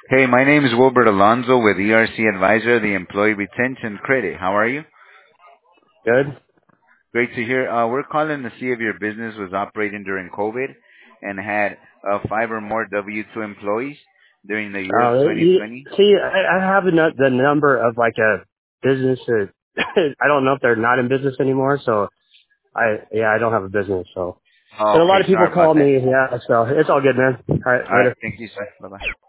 Hey, my name is Wilbert Alonzo with ERC Advisor, the Employee Retention Credit. How are you? Good. Great to hear. We're calling to see if your business was operating during COVID and had five or more W-2 employees during the year of You 2020. see, I have the number of like a business that I don't know if they're not in business anymore. So I don't have a business. So, Oh, but a lot okay. of people Sorry call about that. me. Yeah, so it's all good, man. All right, All right. later. Thank you, sir. Bye-bye.